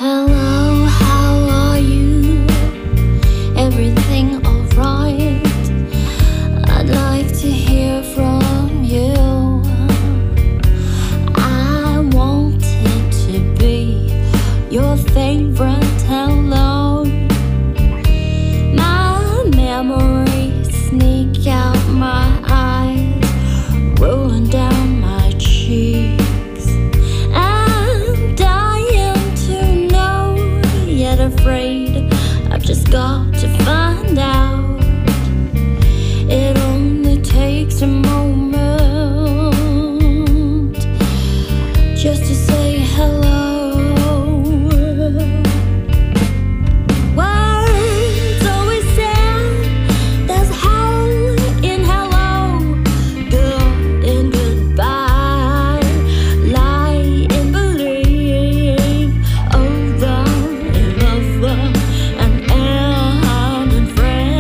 Hello, how are you? Everything alright? I'd like to hear from you. I wanted to be your favorite hello. My memories sneak out my eyes, rolling down my cheeks. I'm dying to know, yet afraid I've just got to find out. It only takes a moment just to say hello. Words always sound, there's a hole in hello. Good in goodbye, lie in believe, over in lover, and end in friend.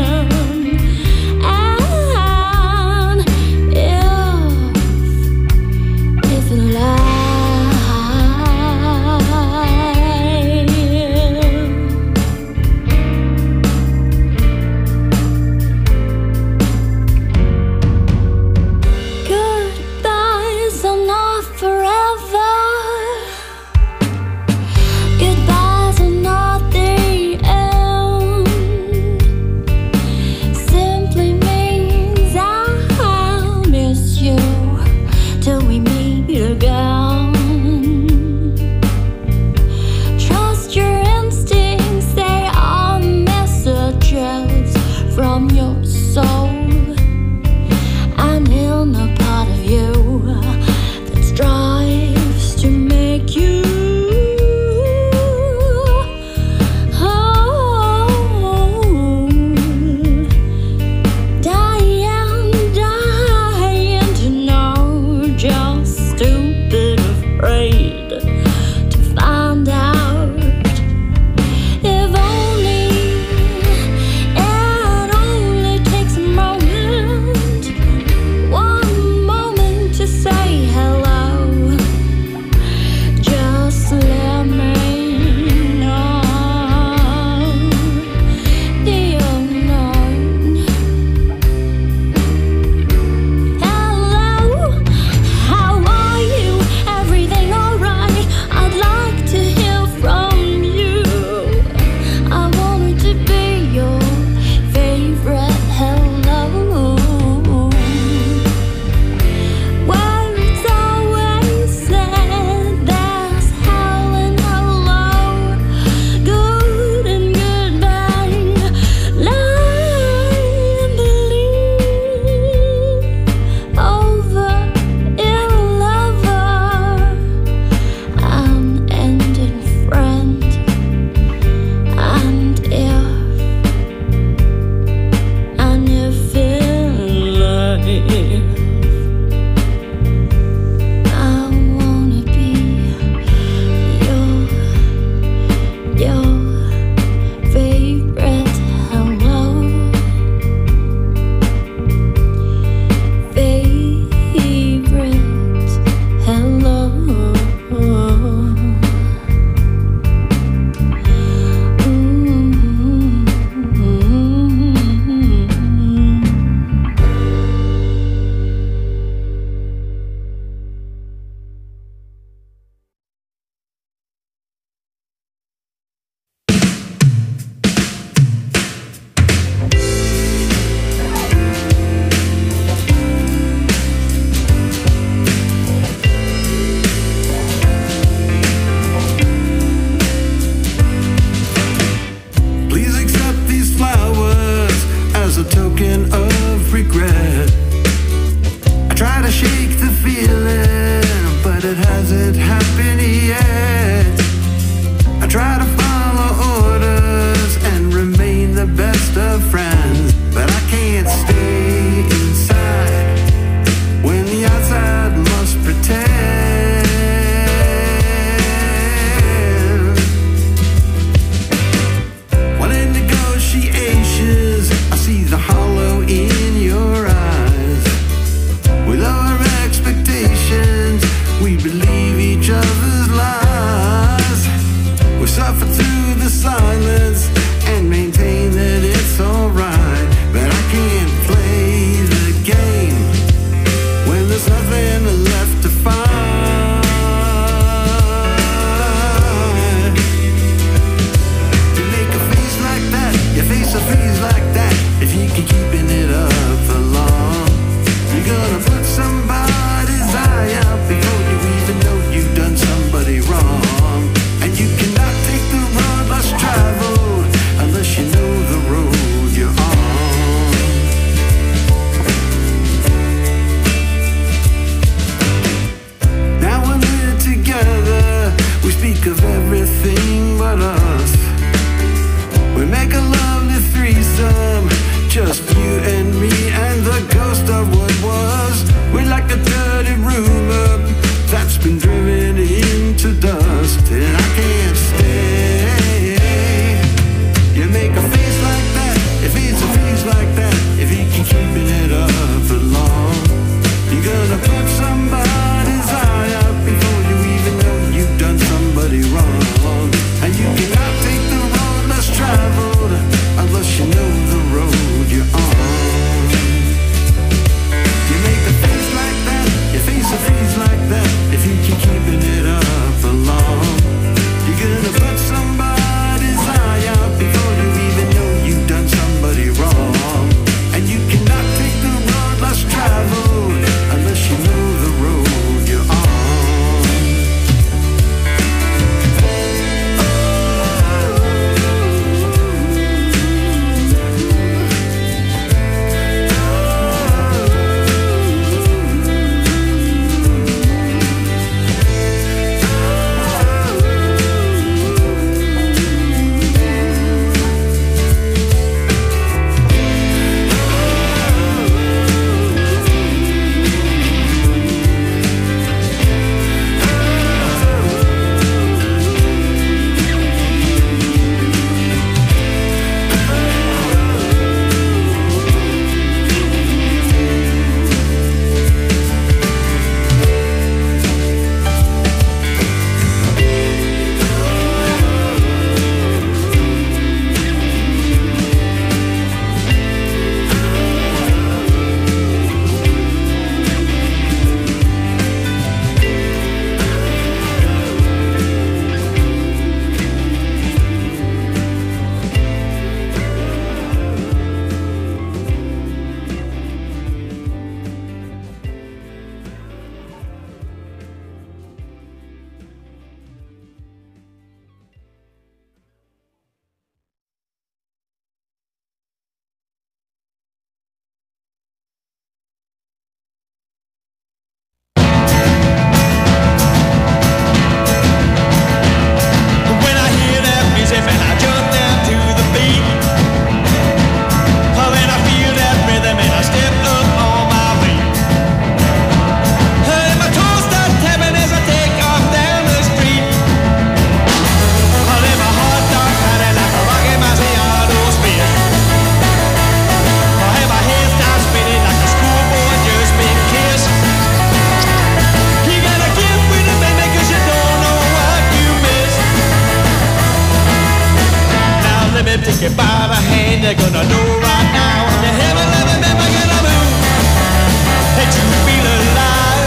hand, you're gonna know right now. You haven't never been gonna move that you feel alive.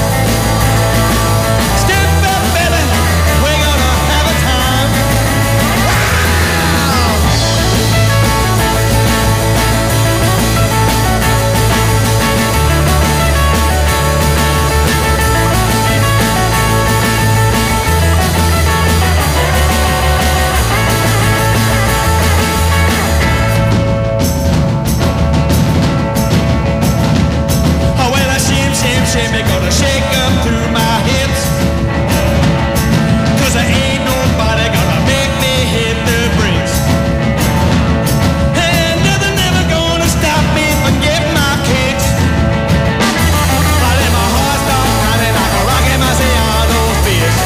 Step up, baby, we're gonna have a time. Shimmy gonna shake up through my hips, 'cause there ain't nobody gonna make me hit the brakes. And nothing ever gonna stop me from getting my kicks. I let my heart start pounding like a rocket Marciano fist.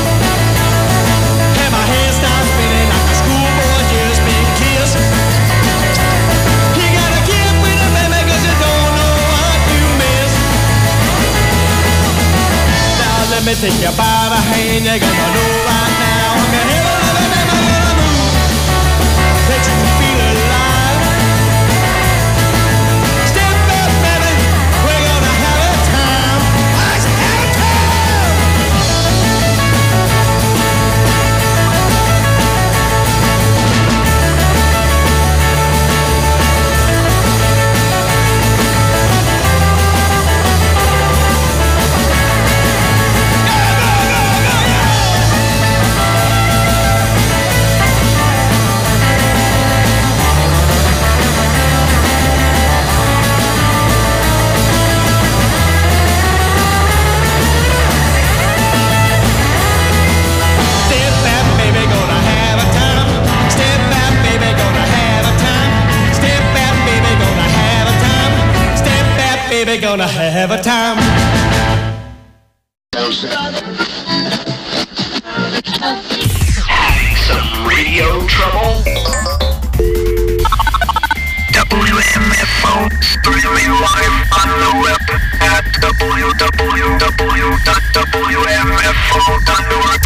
And my head starts spinning like a schoolboy just been kissed. You gotta get with it, baby, 'cause you don't know what you miss. Let me take you by the hand, you're gonna know right now. I'm gonna never move that you feel alive. Step up, baby, we're gonna have a time. Let's have a time. Baby, gonna have a time. Having some radio trouble? WMFO, streaming live on the web at www.wmfo.org.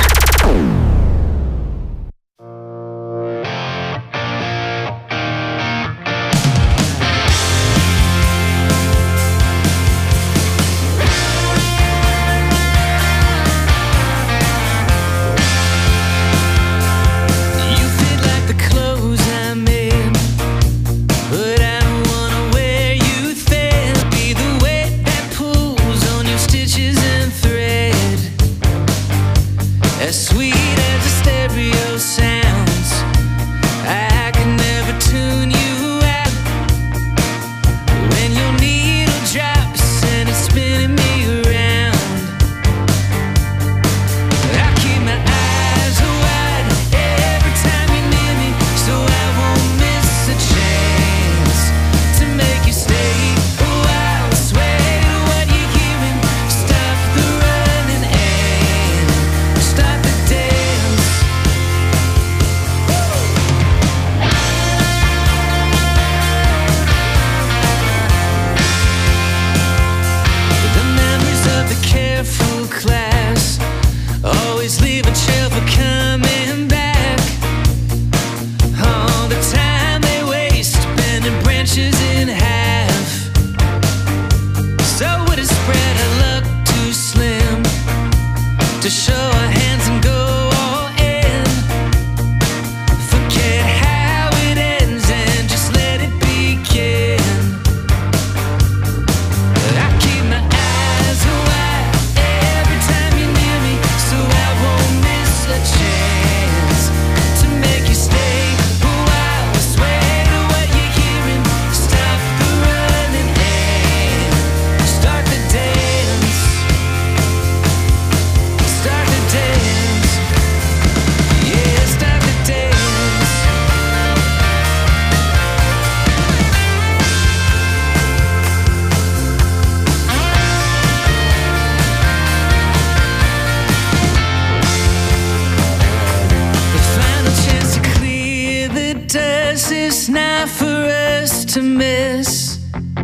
to miss?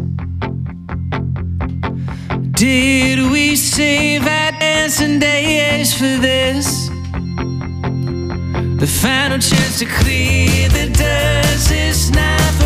Did we save our dancing days for this? The final chance to clear the dust is not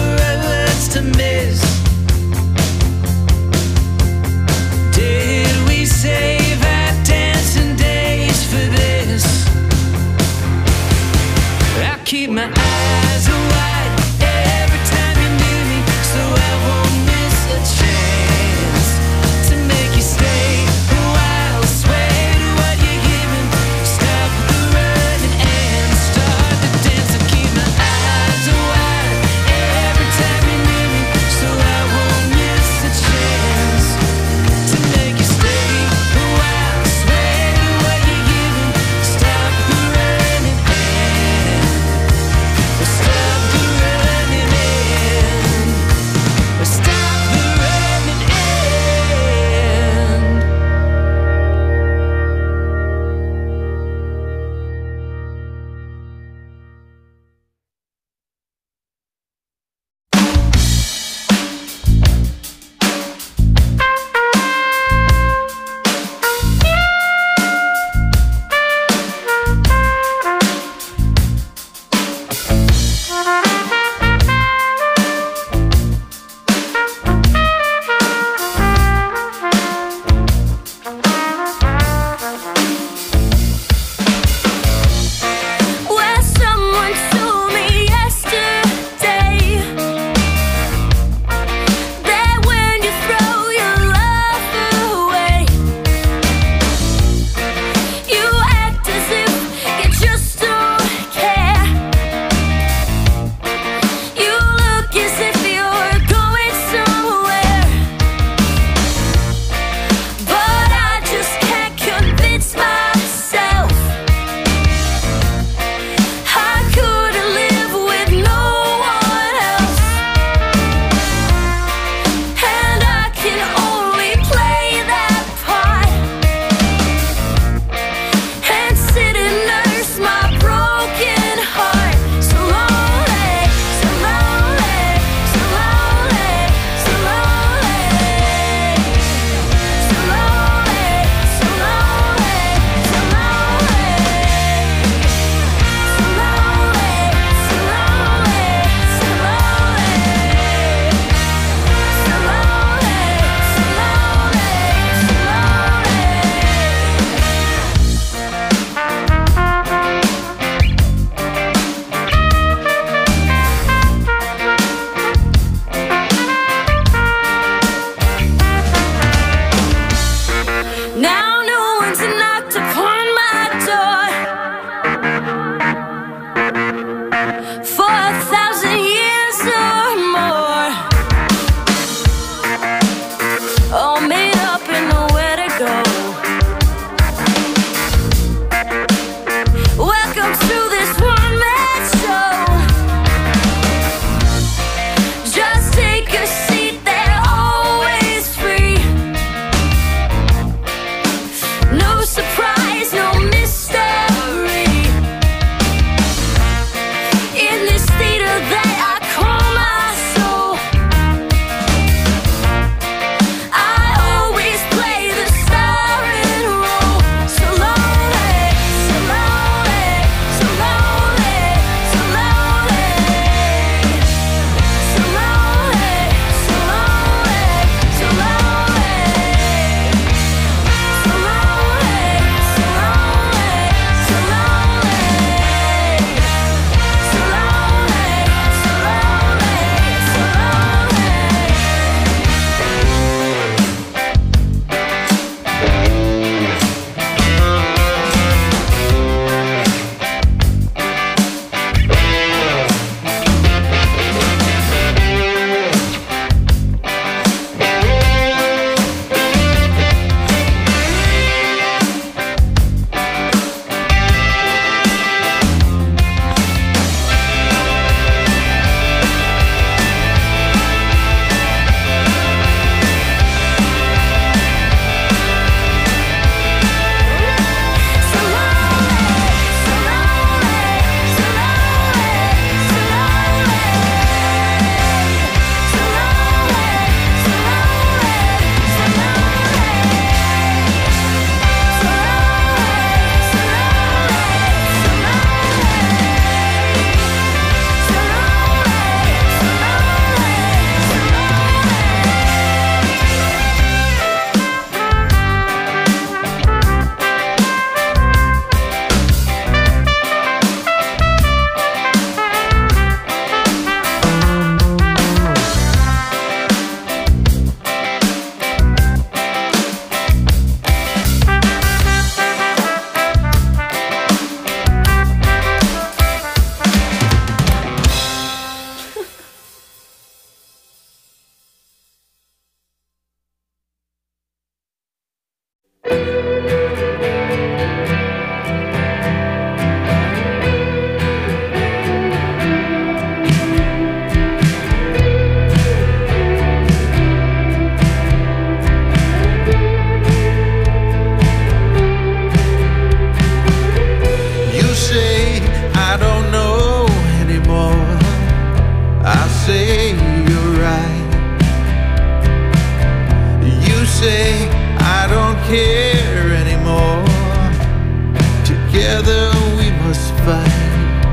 say I don't care anymore. Together we must fight.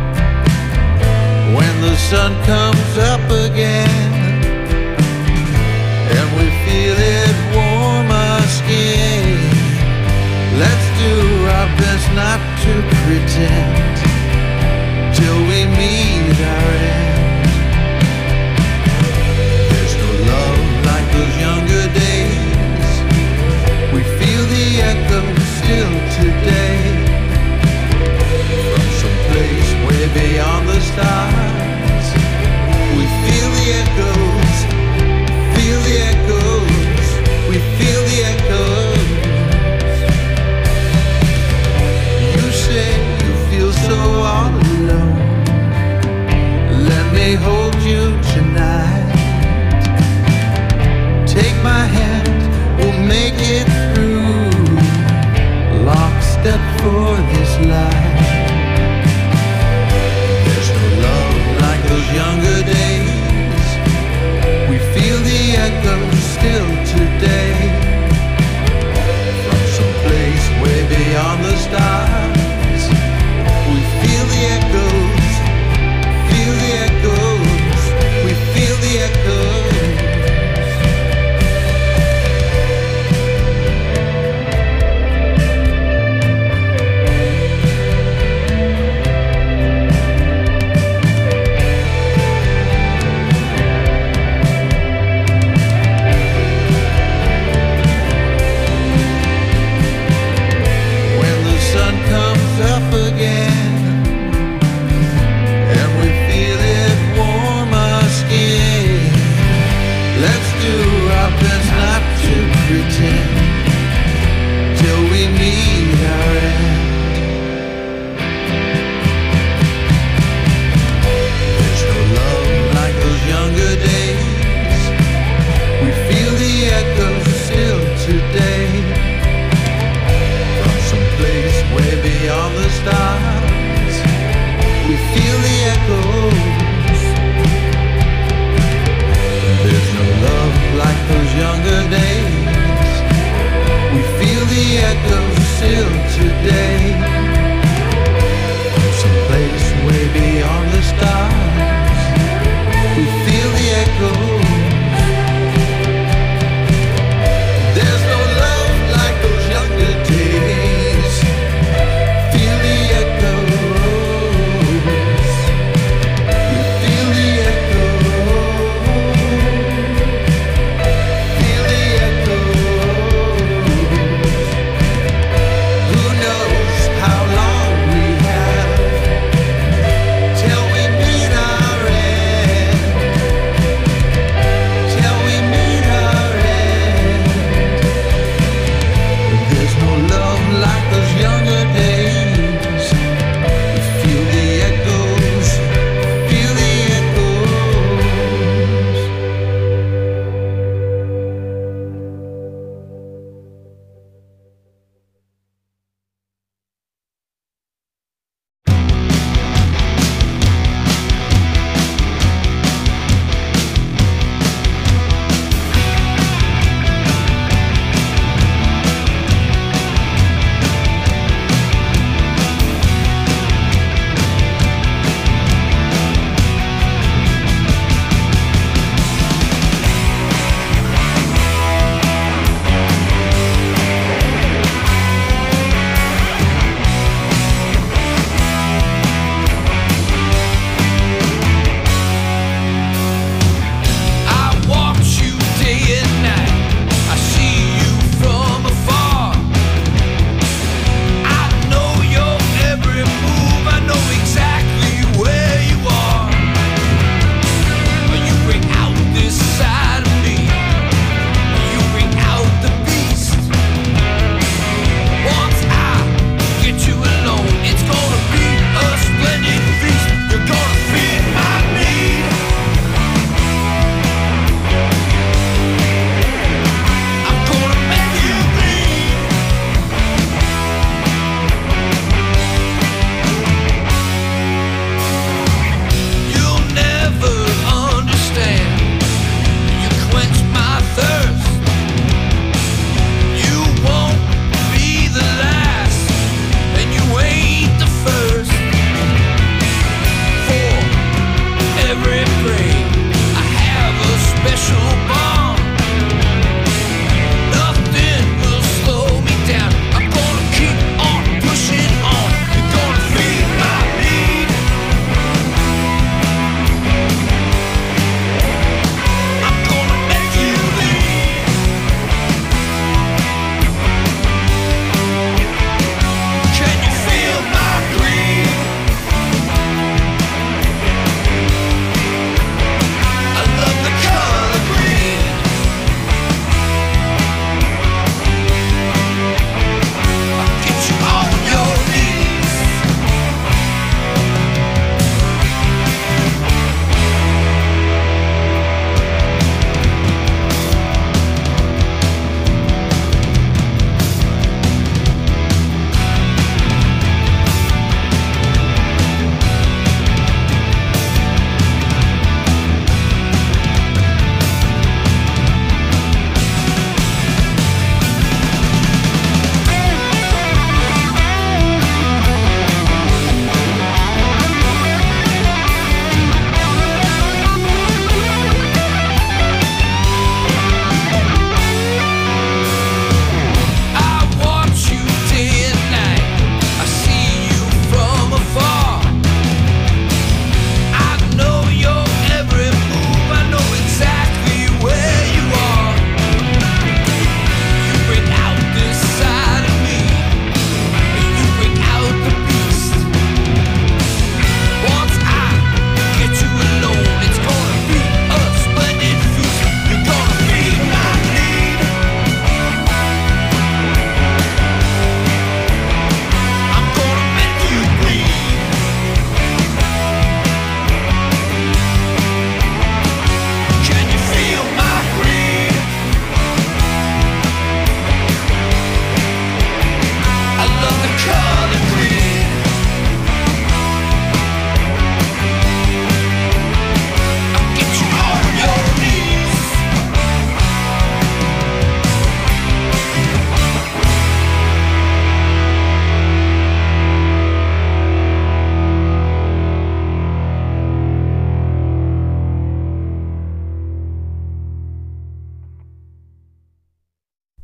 When the sun comes up again and we feel it warm our skin, let's do our best not to pretend till we meet our end. There's no love like those younger days. We feel the echo still today. From some place way beyond the stars, we feel the echoes, feel the echoes, we feel the echoes. You say you feel so all alone.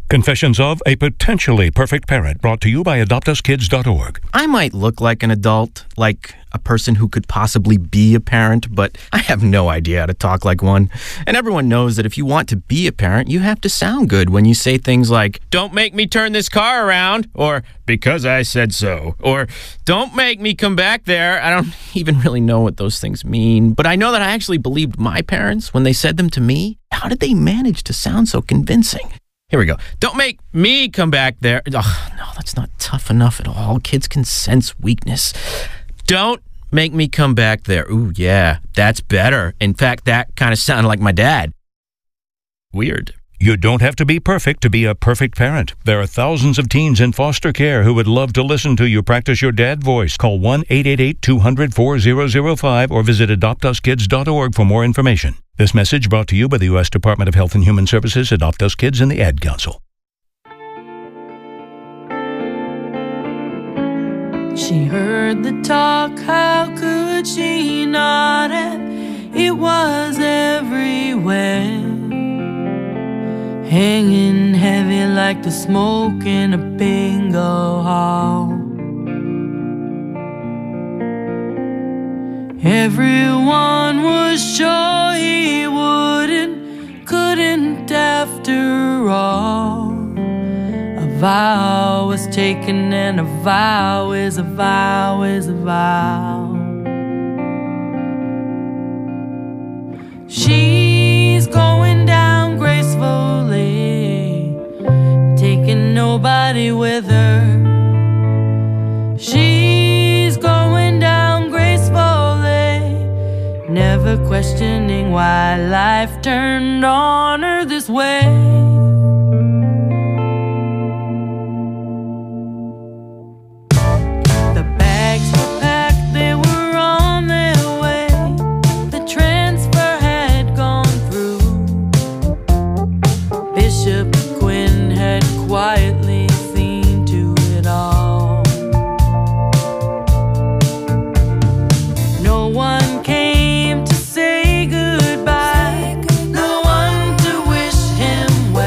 Confessions of a Potentially Perfect Parent, brought to you by AdoptUsKids.org. I might look like an adult, like a person who could possibly be a parent, but I have no idea how to talk like one. And everyone knows that if you want to be a parent, you have to sound good when you say things like, "Don't make me turn this car around," or "because I said so," or "don't make me come back there." I don't even really know what those things mean, but I know that I actually believed my parents when they said them to me. How did they manage to sound so convincing? Here we go. "Don't make me come back there." Oh, no, that's not tough enough at all. Kids can sense weakness. "Don't make me come back there." Ooh, yeah, that's better. In fact, that kind of sounded like my dad. Weird. You don't have to be perfect to be a perfect parent. There are thousands of teens in foster care who would love to listen to you practice your dad voice. Call 1-888-200-4005 or visit AdoptUsKids.org for more information. This message brought to you by the U.S. Department of Health and Human Services, Adopt Us Kids, and the Ad Council. She heard the talk, how could she not have? It was everywhere, hanging heavy like the smoke in a bingo hall. Everyone was sure he couldn't after all. A vow was taken, and a vow is a vow is a vow. She's going down gracefully, taking nobody with her. She's going down gracefully, never questioning why life turned on her this way. Quietly seen to it all. No one came to say goodbye, no one to wish him well.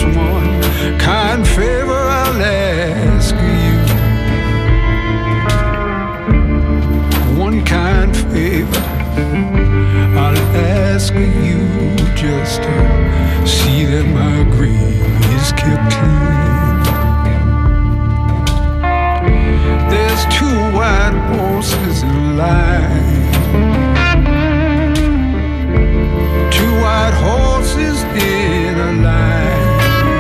just one kind favor I'll ask you. One kind favor I'll ask you, just to see that my grave is kept clean. There's two white horses in line, two white horses in a line.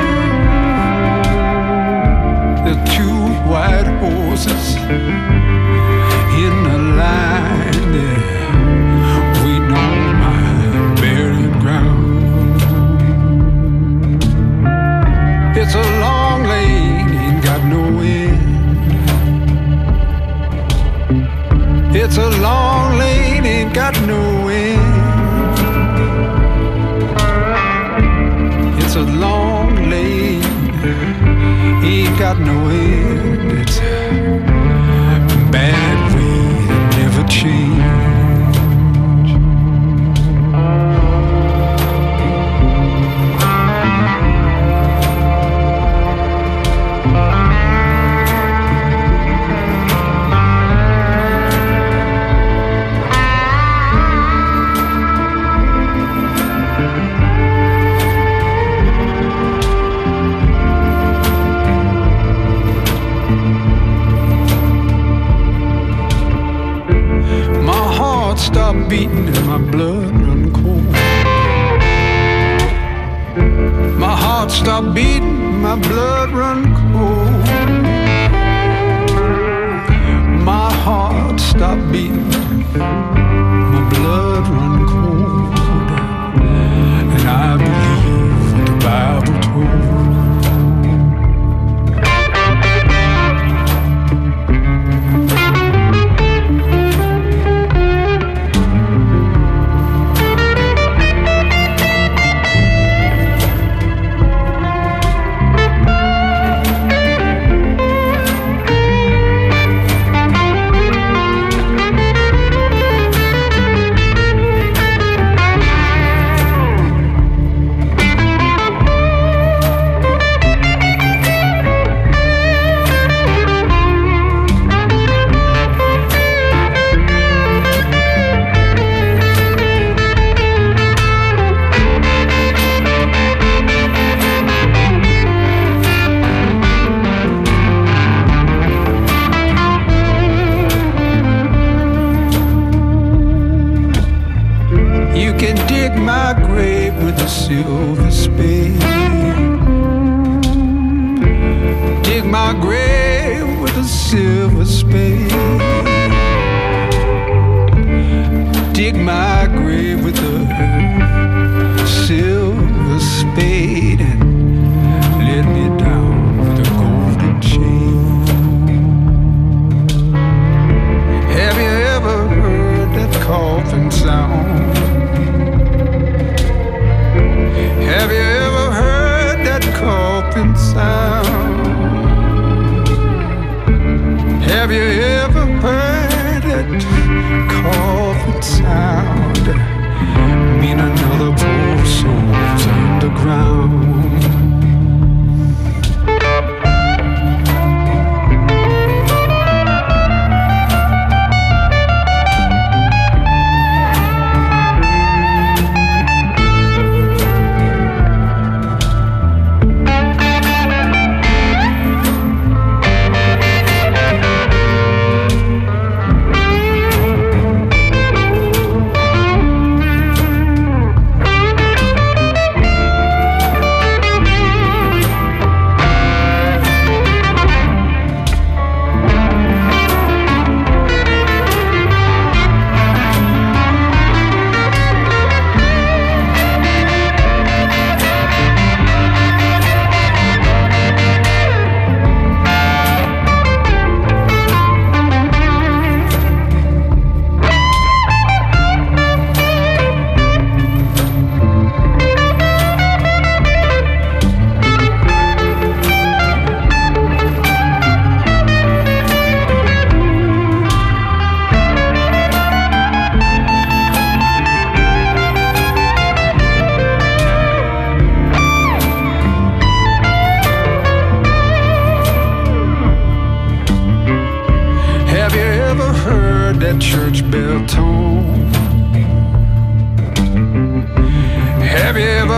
The two white horses in a line, they're waiting on my burial ground. It's a long lane, ain't got no end. It's a long lane, ain't got no end. It's a long lane, ain't got no end. It's a bad way to never change. Stop beating and my blood run cold. My heart stopped beating, my blood run cold. My heart stopped beating, my blood run cold. And I believe what the Bible told. Silver spade, dig my grave with a silver spade, dig my grave with a silver spade, and let me down with a golden chain. Have you ever heard that coffin sound? Have you ever heard that coffin sound? Have you ever heard that coffin sound?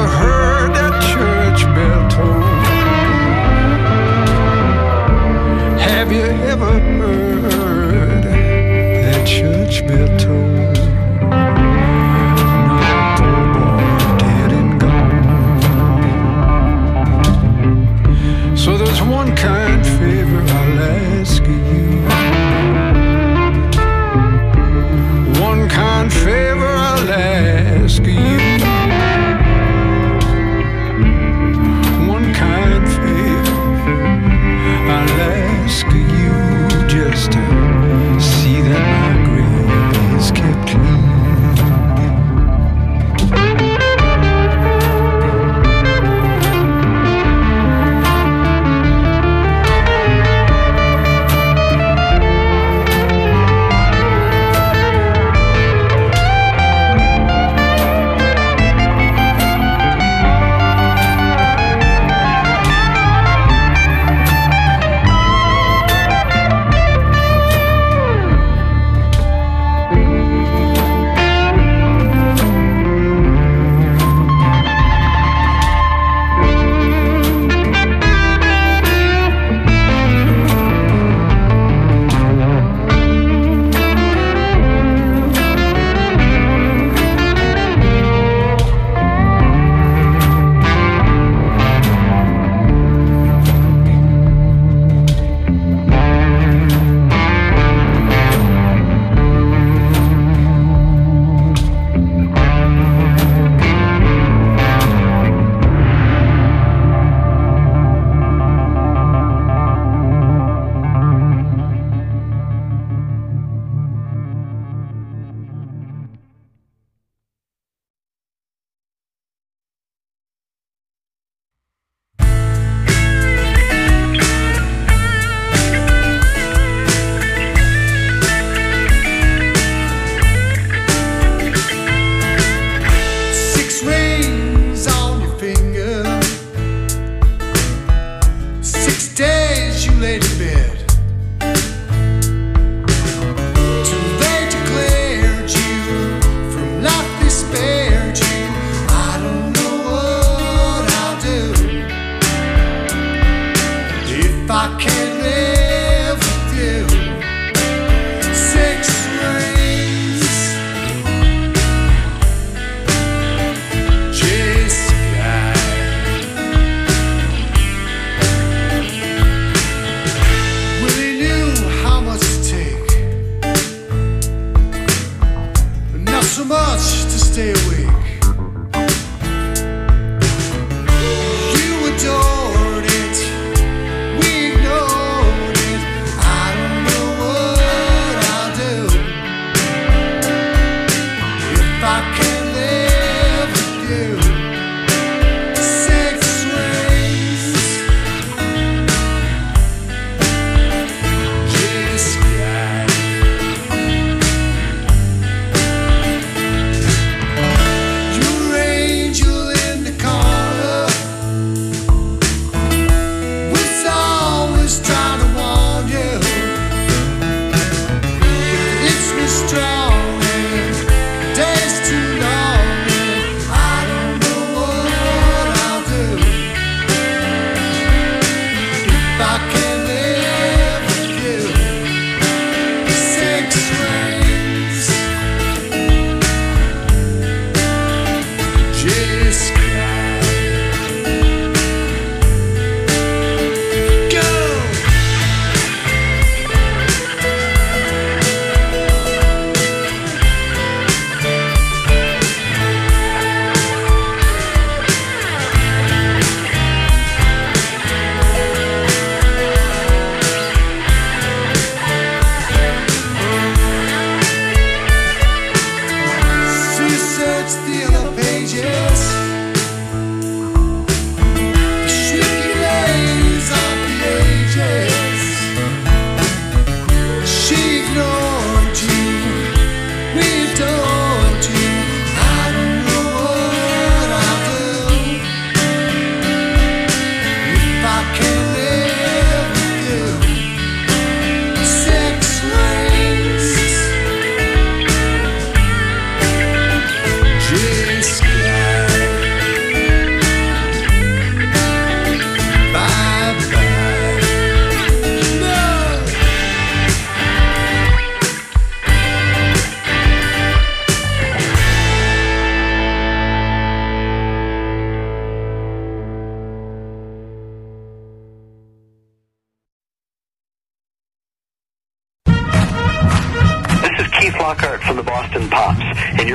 ever heard that church bell toll? Have you ever heard that church bell toll? No, poor boy, dead and gone. So there's one kind favor I'll ask you. One kind favor I'll ask you. One kind favor I'll ask you, just to see that my grave is kept clean.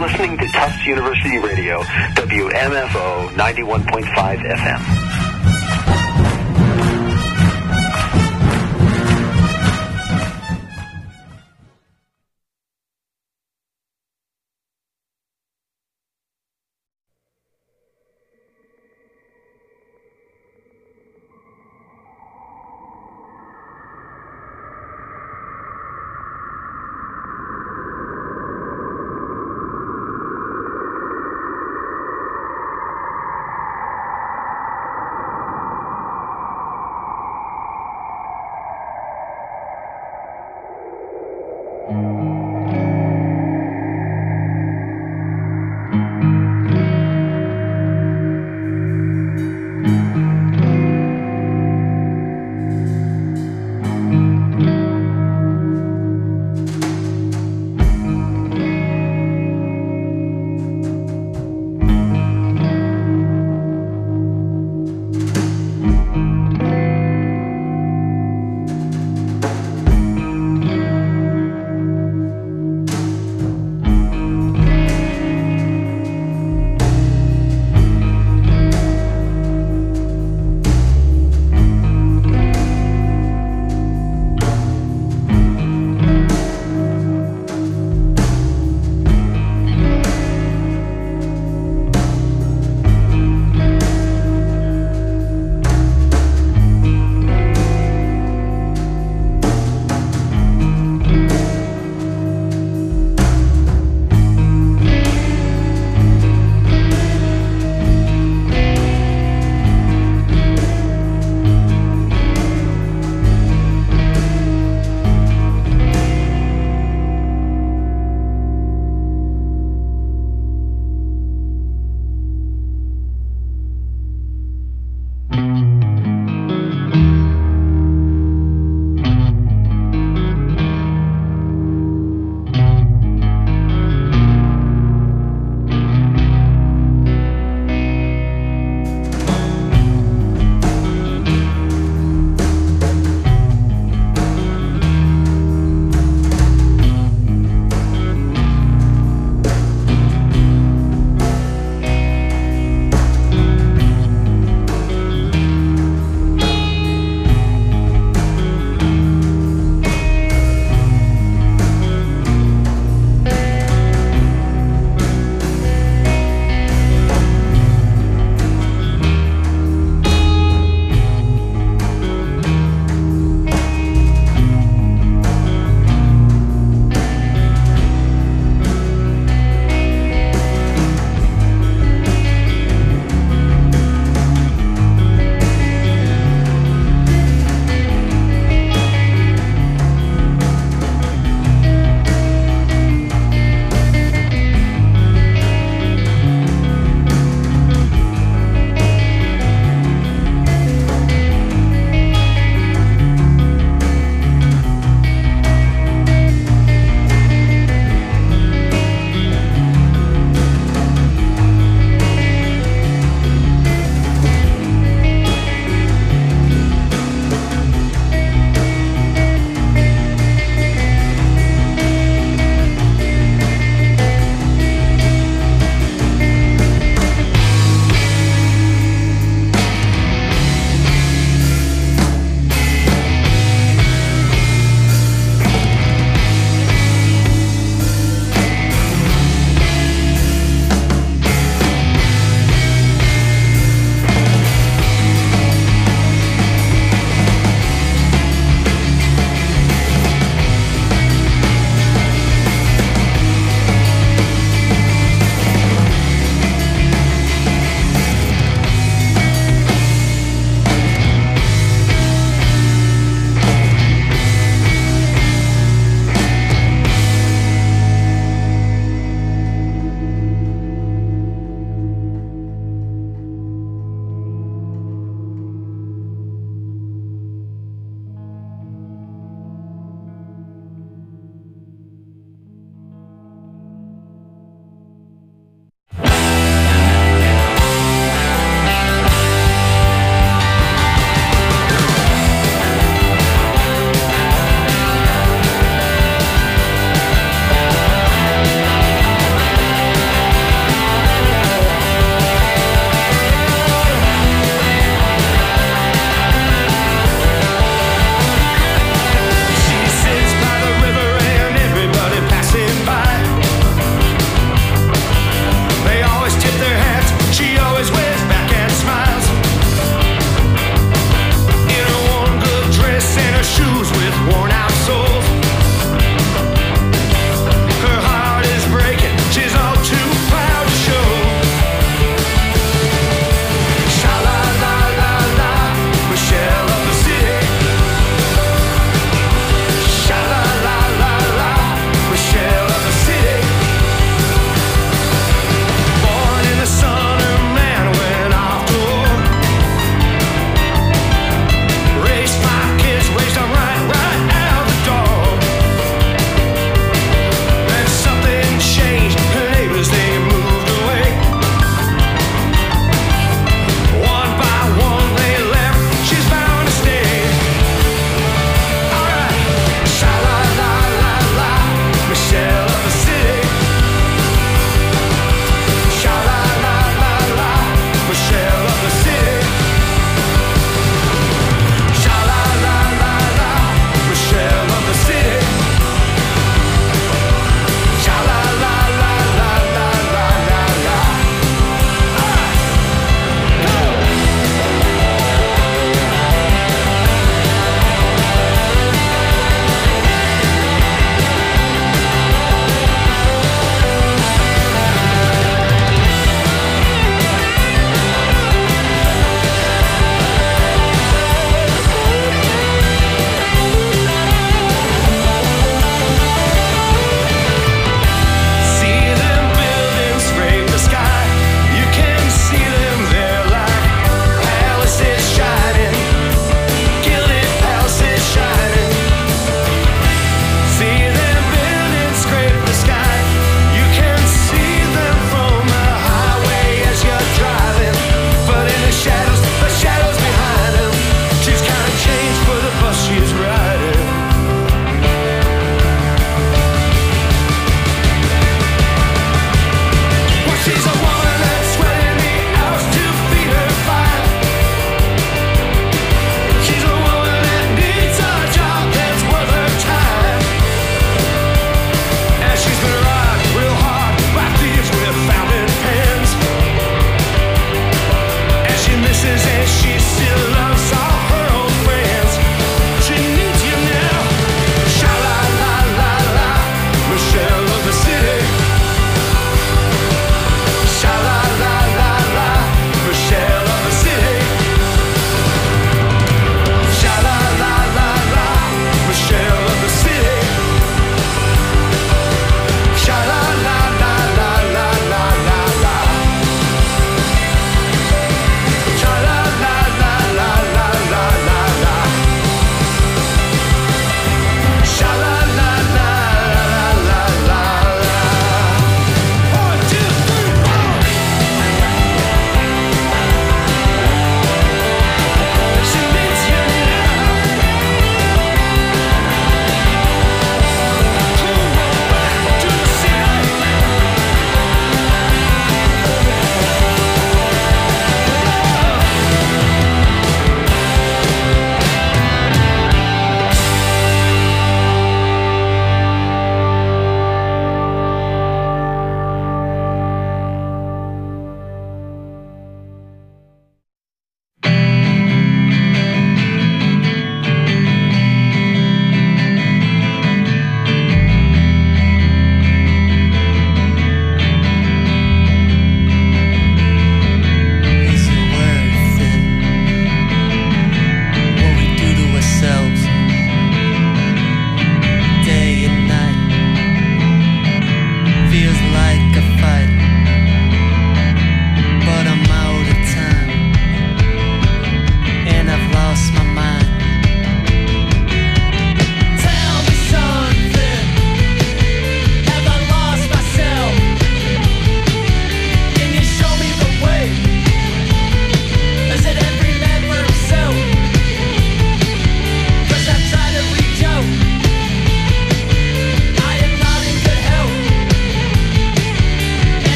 listening to Tufts University Radio, WMFO 91.5 FM.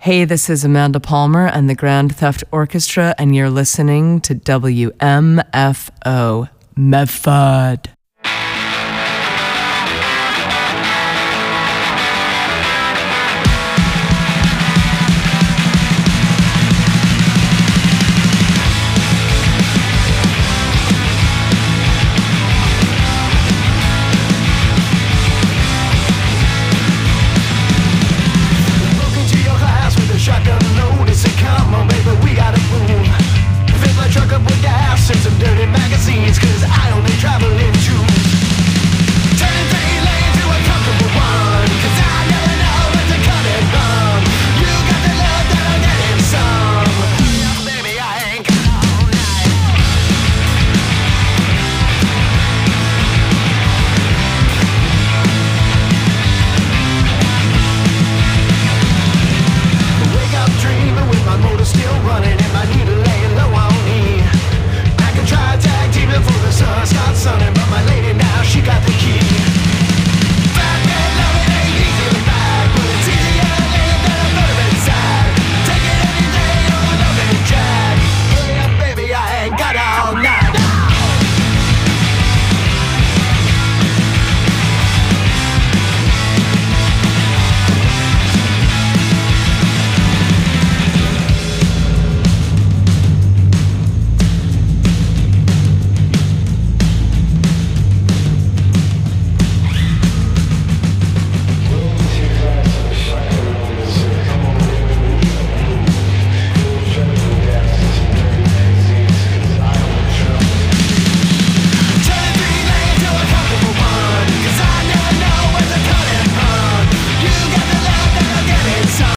Hey, this is Amanda Palmer and the Grand Theft Orchestra, and you're listening to WMFO Medford.